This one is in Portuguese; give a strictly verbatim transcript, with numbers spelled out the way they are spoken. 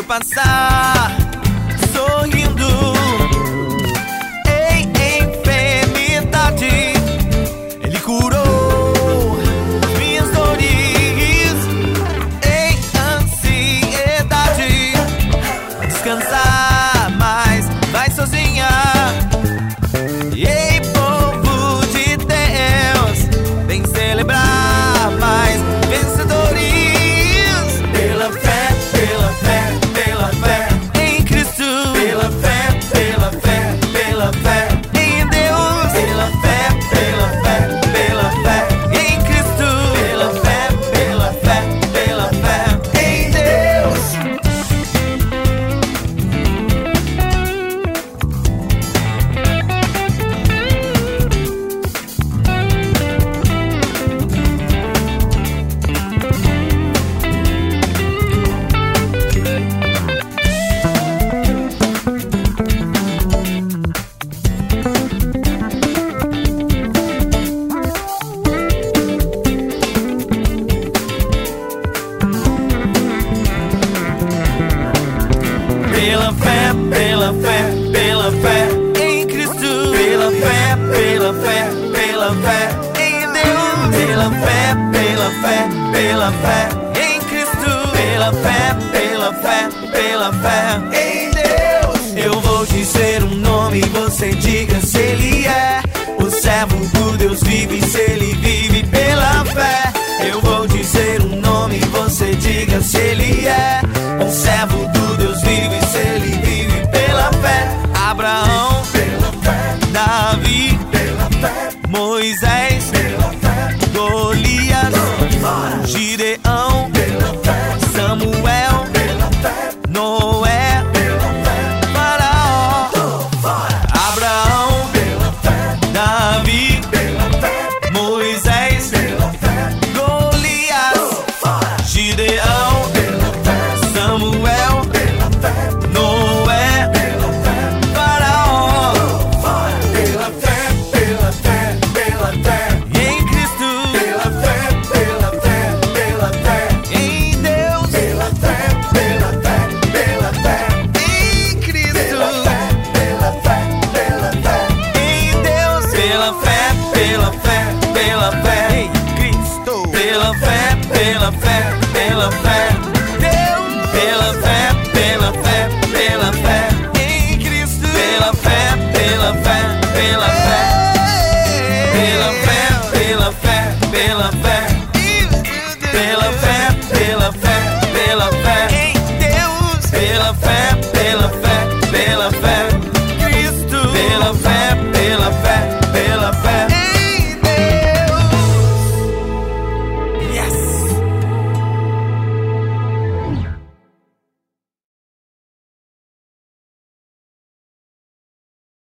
passar sorrindo. Em enfermidade Ele curou minhas dores. Em ansiedade vai descansar, mas vai sozinha. Ei, povo de Deus, vem celebrar mais vencedores. Pela fé, pela fé, pela fé em Cristo. Pela fé, pela fé, pela fé em Deus. Pela fé, pela fé, pela fé em Cristo. Pela fé, pela fé, pela fé em Deus. Pela fé, pela fé, pela fé em Cristo. Pela fé, pela fé, pela fé em Deus. Pela fé, pela fé, pela fé em Cristo. Pela fé, pela fé, pela fé em Deus. Eu vou dizer um nome, você diga se ele é o servo do Deus vive, se ele vive pela fé. Eu vou dizer um nome, você diga se ele é um servo do Deus vive, se ele vive pela fé. Abraão, pela fé. Davi, pela fé. Moisés, pela fé. Golias, Gideão, pela fé. Samuel, pela fé. Noé, pela fé. Faraó, Abraão, pela fé. Davi, pela fé. Moisés, pela fé. Golias, Gideão, pela fé. Samuel, pela fé. Noé, pela fé. Faraó, pela fé, pela fé, pela fé em Cristo. Pela fé, pela fé, pela fé em Deus. Pela fé, pela fé, pela fé em Cristo. Pela fé, pela fé, pela fé em Deus. Pela fé, pela fé, pela fé em Cristo. Pela fé, pela fé, pela fé